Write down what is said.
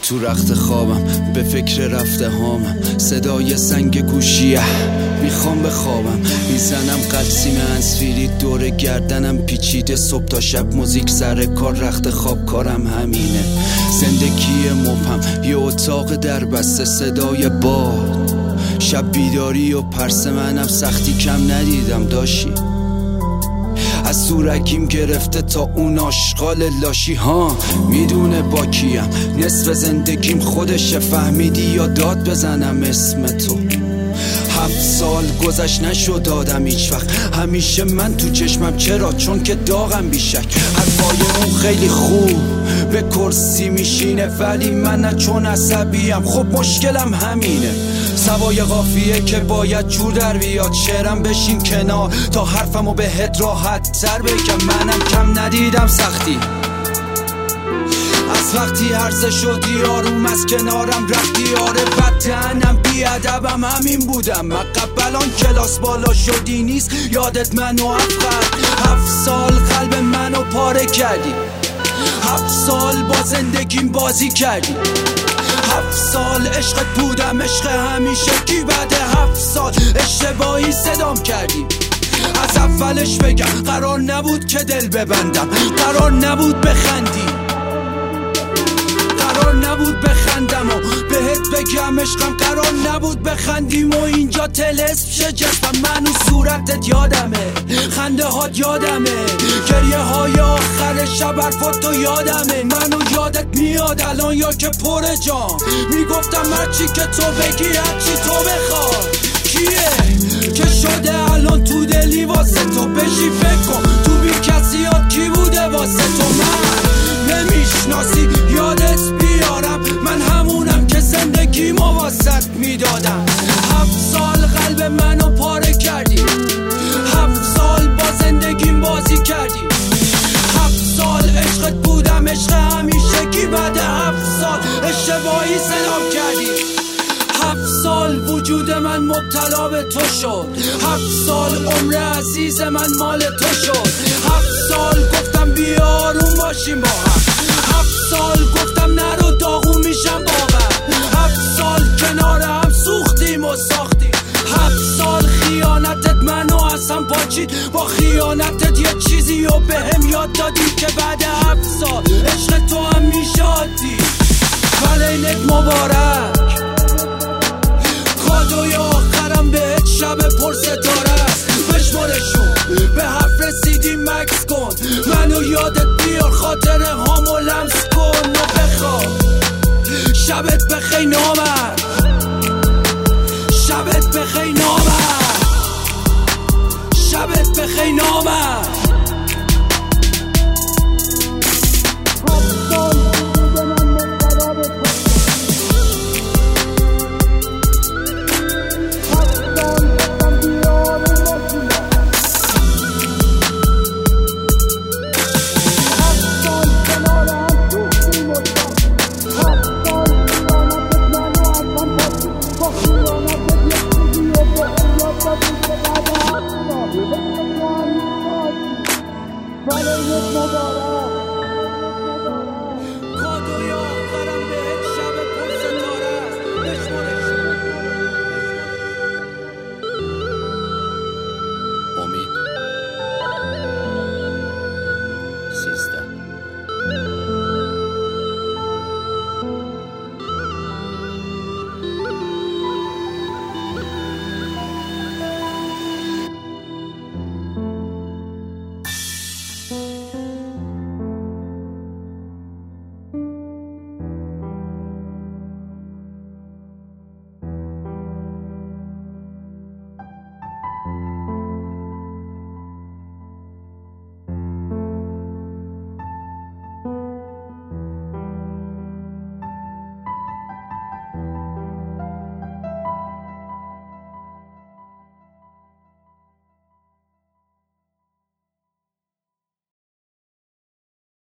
تو رخت خوابم به فکر رفته هامم، صدای زنگ گوشیه میخوام بخوابم. میزنم قلسیم هنسفیری دور گردنم پیچیده، صبح تا شب موزیک سر کار، رخت خواب کارم همینه. زندگی مبهم یه اتاق در بسته، صدای باد شب بیداری و پرس منم، سختی کم ندیدم داشی از سورگیم گرفته تا اون آشغال لاشی ها. میدونه با کیم نصف زندگیم خودشه، فهمیدی یا داد بزنم اسم تو؟ 7 سال گذشت نشد آدم هیچ وقت، همیشه من تو چشمم، چرا؟ چون که داغم بیشک. حرفای اون خیلی خوب به کرسی میشینه، ولی من نه، چون عصبیم. خب مشکلم همینه، سوای قافیه که باید جور در بیاد. شعرم بشین کنار تا حرفمو بهت راحت تر بگم. منم کم ندیدم سختی از وقتی عرضه شدی، آروم از کنارم رفتی. آره بدتنم بیادبم همین بودم، من قبلان کلاس بالا شدی نیست یادت منو افقد. 7 سال قلب منو پاره کردی، 7 سال با زندگیم بازی کردی. 7 سال عشقت بودم، عشق همیشه کی. بعد 7 سال اشتباهی صدام کردی. از اولش بگم قرار نبود که دل ببندم، قرار نبود بخندی، قرار نبود بخندم و بهت بگم عشقم. قرار نبود بخندیم و اینجا تلسم شه جسمم. من و صورتت یادمه، خنده هات یادمه، گریه های آخر شب حرفاتو یادمه. منو یادت میاد الان یا که پر جام میگفتم هرچی که تو بگی، هرچی تو بخواد. کیه که شده الان تو دلی واسه تو؟ بشی فکر کن تو بی کسیات کی بوده واسه تو؟ من نمیشناسی یادت بیارم، من همونم که زندگی ما واسط میدادم. 7 سال قلب منو پاره کردی، 7 سال با زندگیم بازی کردی. 7 سال عشقت بودم، عشق همیشگی. بعد 7 سال اشتباهی سلام کردی. 7 سال وجود من مبتلا به تو شد، 7 سال عمر عزیز من مال تو شد. 7 سال گفتم بیا آروم باشیم با هم، 7 سال گفتم نرو داغون میشم باور. 7 سال کنار هم سوختیم و ساختیم. 7 سال خیانتت منو از هم پاچید، با خیانتت یه چیزی رو بهم یاد دادی که بعد 7 سال عشق تو هم میشادی. ولینت مبارک، کادوی آخرم بهت شب پر ستاره است. بشمارشون به 7 رسیدی مکس کن، منو یادت بیار، خاطره هامو لمس